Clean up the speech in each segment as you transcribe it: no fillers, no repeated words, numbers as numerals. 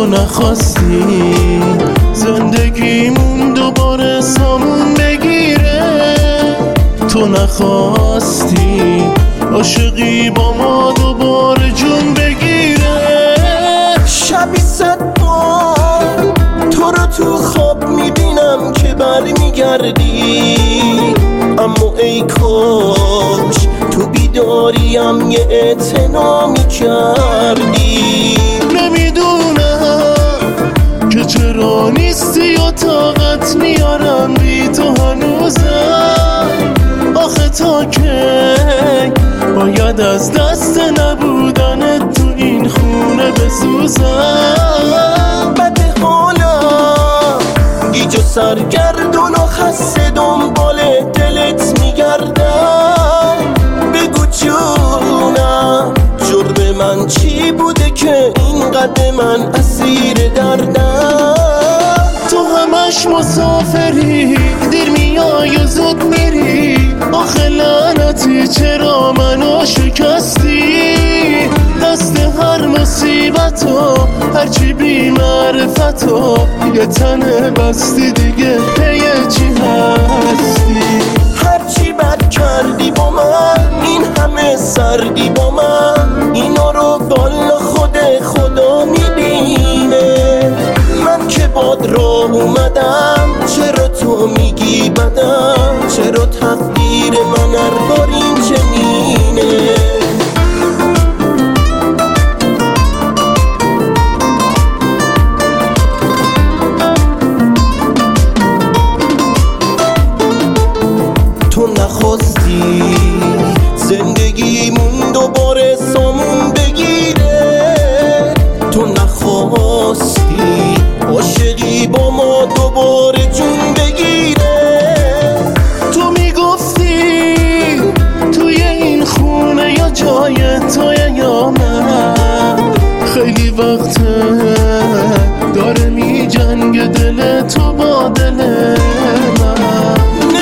تو نخواستی زندگیمون دوباره سامون بگیره، تو نخواستی عاشقی با ما دوباره جون بگیره. شبی 100 بار تو رو تو خواب میبینم که برمیگردی، اما ای کاش تو بیداریم یه اعتنا میکردی. نمیدونم که چرا نیستی و طاقت میارم بی تو هنوزم، آخه تا کی باید از دست نبودنت تو این خونه بسوزم. بده حالم گیج و سرگردون و خسته دنبال دلت میگردم، بگو جونم جرم من چی بوده که اینقدر من اسیر دردم. تو همش مسافری، دیر میای و زود میری، آخه لعنتی چرا منو شکستی؟ دست هر مصیبتو هرچی بی معرفتو یه تنه بستی، دیگه پی چی هستی؟ هرچی بد کردی با من، این همه سردی با من، اینا رو والا خود خدا میبینه. من که باد راه اومدم چرا تو میگی بدم؟ چرا تقدیر من هر بار این چنینه؟ تو نخواستی زندگیمون دوباره سامون بگیره، تو نخواستی عاشقی با ما دوباره جون بگیره. تو میگفتی توی این خونه یا جای توی یا من، خیلی وقته داره میجنگ دل تو با دل من.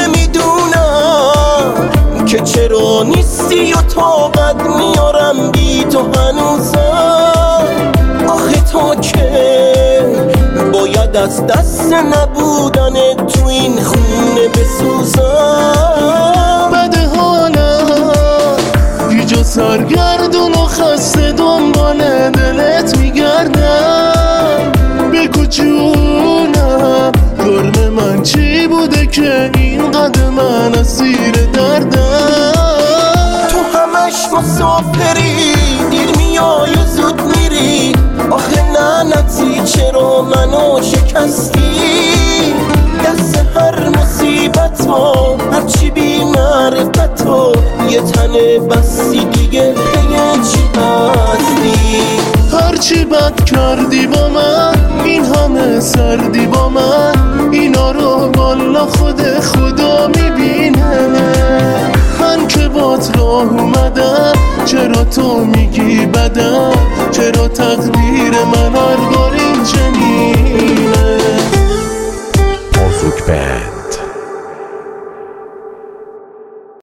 که چرا نیستی و طاقت میارم بی تو هنوزم، آخه تا که باید از دست نبودن تو این خونه بسوزم. بده حالم گیج و سرگردون و خسته دنبال دلت میگردم، بگو جونم جرم من چی بوده که اینقدر من اسیر دردم؟ تو همش مسافری، دیر میای و زود میری، آخه لعنتی چرا منو شکستی؟ دست هر مصیبت ها هرچی بی معرفت ها یه تنه بستی، دیگه پی چی هستی؟ هرچی بد کردی با من، این همه سردی با من، اینا رو والا خود خدا میبینه. من که بات راه اومدم چرا تو میگی بدم؟ چرا تقدیر من هر بار این چنین